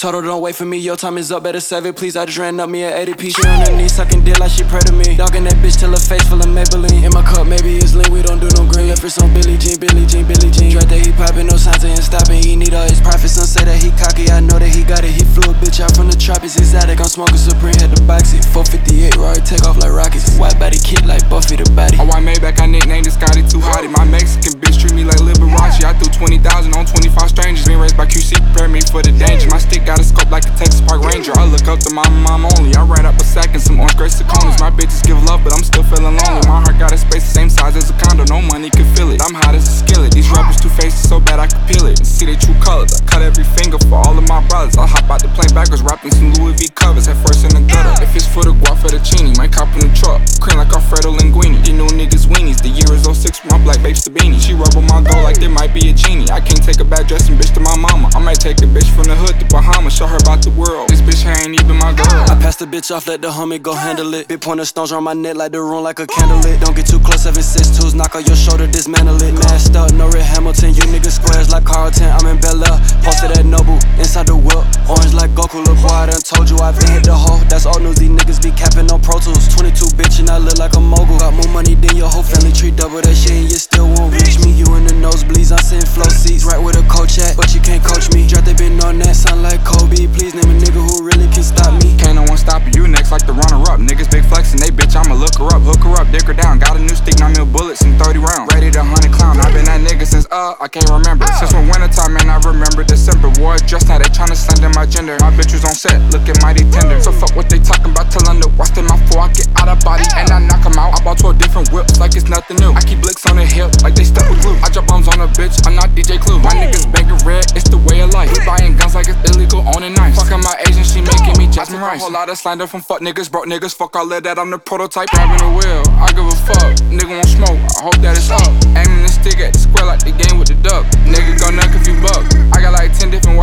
Told her don't wait for me, your time is up, better save it please. I just ran up me at 80p. She on her knees, sucking dick like she pray to me. Dogging that bitch till her face full of Maybelline. In my cup, maybe it's lean, we don't do no green. Left wrist on Billie Jean, Billie Jean, Billie Jean. Dread that he poppin', no signs of him stopping. He need all his profits, some say that he cocky. I know that he got it, he flew a bitch out from the tropics. Exotic, I'm smoking Supreme, had to box it. 458, Rari, take off like rockets. White body kid like Buffy the body. A white Maybach, I nicknamed it Scotty Too Hottie. My Mexican bitch treat me like Liberace. I threw 20,000 on 25 strangers. Been raised by QC, prepare me for the danger. My stick got a scope like a Texas Park Ranger. I look up to my mom only. I ran up a sack and some orange Grace Saconas. My bitches give love, but I'm still feeling lonely. My heart got a space the same size as a condo. No money can fill it. I'm hot as a skillet. These rappers two faces so bad I can peel it and see their true colors. I cut every finger for all of my brothers. I hop out the plane backwards, rapping some Louis V covers. Head first in the gutter. If it's for the guap fettuccine, might cop in the truck. Cream like Alfredo Linguini. These new niggas weenies. The year is 06 with my black babes to beanie. She rub on my gold like there might be a genie. I can't take a bad dressing bitch to my mama. I might take a bitch from the hood to Bahamas. Show her about the world. This bitch here ain't even my girl. I passed the bitch off, let the homie go handle it. Big pointer stones around my neck like the room like a candle lit. Don't get too close, 762s, knock on your shoulder, dismantle it. Masked up, no Red Hamilton, you niggas squares like Carlton. I'm in Bel Air, posted at Noble, inside the whip. Orange like Goku, look boy, I done told you I've been hit the hole. That's old news, these niggas be capping on Pro Tools. 22 bitch and I look like a mogul. Got more money than your whole family tree, double that shit and you still won't reach me. You in the nosebleeds, I'm sitting flow seats, right with a coach at, but you can't coach me. Draft, they been on that, sound like Kobe. Please name a nigga who really can stop me. Can't no one stop you next like the runner-up. Niggas big flexin', they bitch, I'ma look her up. Hook her up, dick her down. Got a new stick, 9 mil bullets and 30 rounds. Ready to hunt a clown. I been that nigga since I can't remember. Since when wintertime, man, I remember December. War dressed, now they tryna slander my gender. My bitch was on set, looking mighty tender. So fuck what they talking about, tell them to watch them out before I get out of body and I knock them out. I bought 12 different whips like it's nothing new. I keep licks on the hip like they stuck with glue. I drop bombs on a bitch, I'm not DJ Clue. My niggas bangin' red, it's the way of life. We buying guns like it's illegal, owning knives. Fucking my Asian, she making me Jasmine Rice. A whole lot of slander from fuck niggas, broke niggas. Fuck all of that, I'm the prototype. Grabbing the wheel, I give a fuck. Nigga won't smoke, I hope that it's up. Aiming the stick at the square like the game with the duck. Nigga go nuck if you buck. I got like 10 different